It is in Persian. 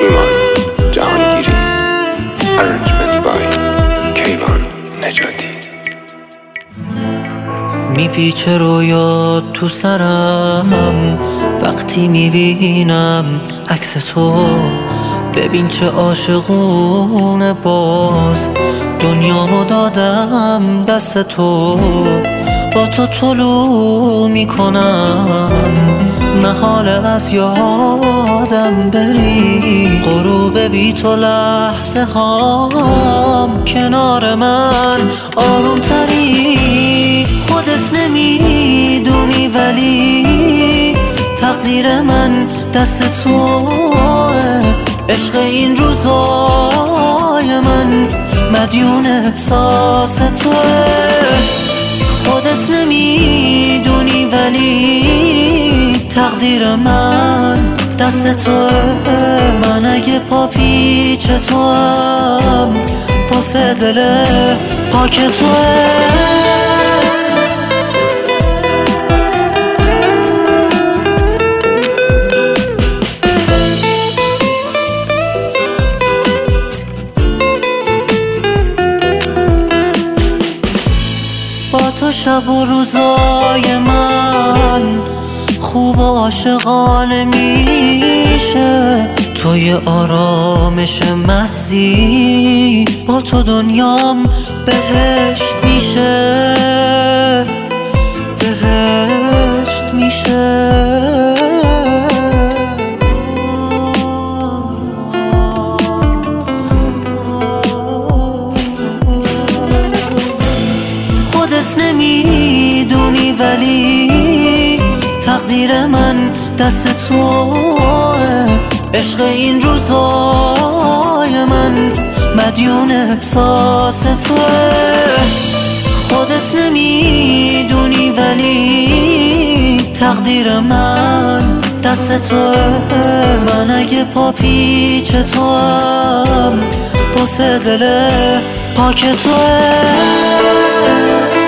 ایمان جهانگیری. Arrangement by کیوان نجاتی. میپیچه رویات تو سرم وقتی میبینم عکس تو. ببین چه عاشقونه باز دنیامو دادم دست تو. با تو طلوع میکنم محال از یادم بری. غروب بی تو لحظه هام کنار من آروم تری. خودت نمیدونی ولی تقدیر من دست توه. عشق این روزای من مدیون احساس توه. خودت نمیدونی ولی تقدیر من دست توه. من اگه پا پیچ توام واسه دل پاک توه. با تو شب و روزای من خوب و عاشقانه میشه. توی آرامش محضی با تو دنیام بهشت میشه. بهشت میشه. نمیدونی ولی تقدیر من دست توه. عشق این روزای من مدیون احساس توه. خودت نمیدونی ولی تقدیر من دست توه. من اگه پا پیچ توام واسه دل پاک توه.